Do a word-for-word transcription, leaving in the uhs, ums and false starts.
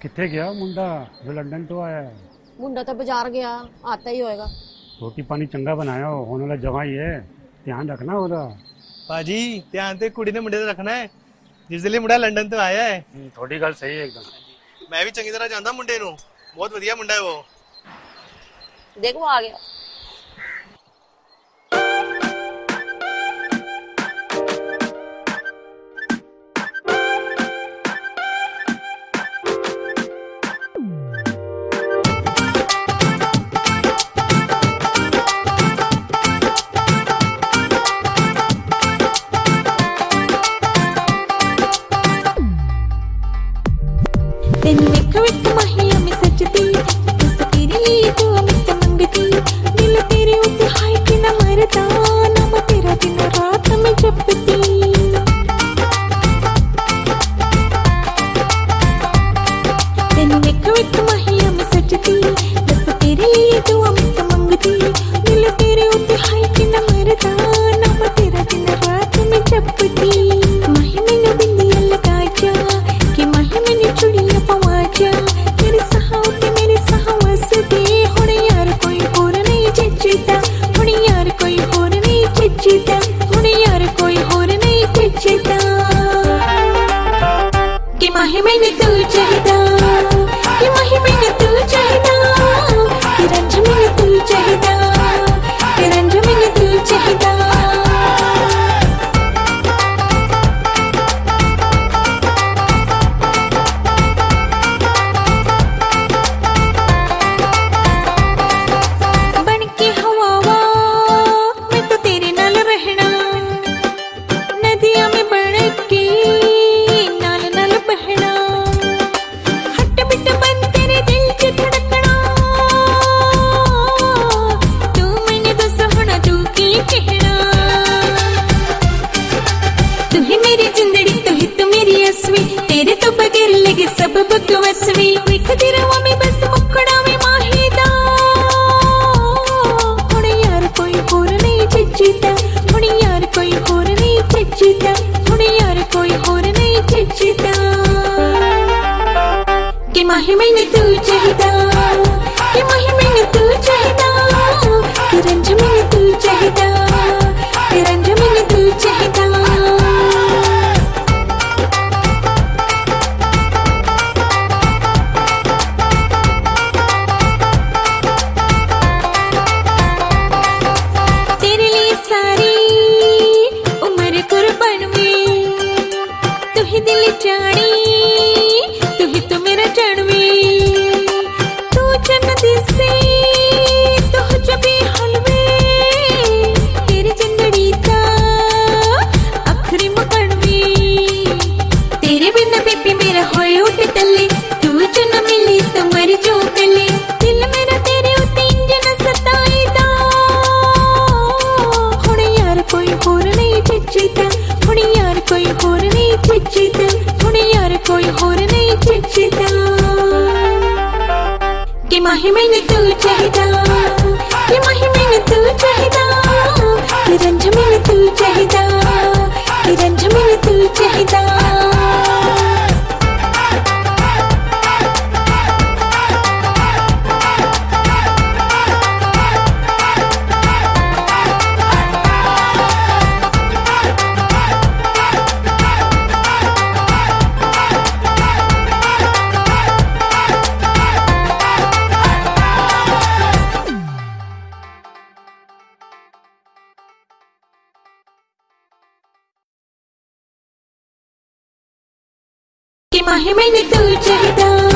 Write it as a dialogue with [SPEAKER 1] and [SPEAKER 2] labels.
[SPEAKER 1] किथे गया मुंडा जो लंदन तो आया है?
[SPEAKER 2] मुंडा तो बाजार गया, आता ही होएगा।
[SPEAKER 1] रोटी पानी चंगा बनाया हो, होने वाला जवाई है, ध्यान रखना ओदा।
[SPEAKER 3] भाजी ध्यान ते कुड़ी ने मुंडे ते रखना है जिस लिए मुंडा लंदन तो आया है।
[SPEAKER 1] थोड़ी गल सही है एकदम।
[SPEAKER 3] मैं भी चंगी तरह जानदा मुंडे नू, बहुत वधिया मुंडा है वो।
[SPEAKER 2] देख वो आ गया।
[SPEAKER 4] तेन वेख वेख माहिया में सजदी बस तेरे लिए दुआ में मंगती दिल तेरे उत्ते हाय कि ना मरदा नाम तेरा दिन रात में जपती तेन वेख वेख माहिया में सजदी बस तेरे लिए दुआ में मंगती दिल तेरे उत्ते हाय कि ना मरदा नाम तेरा दिन रात में जपती माही मैनू बिंदिया लगा जा कि माही मैनू चुड़िया पवाजा तेरे सहाउते मेरे सहावस दे हुण यार कोई होर नहीं जचदा हुण यार कोई होर नहीं जचदा हुण यार कोई होर नहीं जचदा कि माही मैनू तू चाहदा कि माही मैनू तू चाहदा कि रंज मैनू तू चाहदा कि रंज मैनू तू चाहदा तेरे तो बगैर लगे सब बकवसवी विखती रवा में बस मुखड़ा में माहिदा हुण यार कोई होर नहीं जचदा हुण यार कोई होर नहीं जचदा हुण यार कोई होर नहीं जचदा कि माही मैनू तू चाहदा कि माही मैनू तू चाहदा कि रंज मैनू तू चाहदा कि रंज मैनू तू चाहदा दिल जानी तू ही तो मेरा जानवी तू जन्नत से तू जबी हलवे तेरी जिंदड़ी दा आखिरी मकड़वी तेरे बिना बेबी मेरा होए उठ तले तू जो न मिली तो मर जो गले दिल मेरा तेरे उत्ते इंजन सताईदा हुण यार कोई होर नहीं जचदा हुण यार कोई होर नहीं जचदा हुण यार कोई होर नहीं जचदा कि माही मैनू तू चाहदा कि माही मैनू तू चाहदा कि रंज मैनू तू चाहदा कि रंज मैनू तू चाहदा कि माही मैनू तू चाहदा।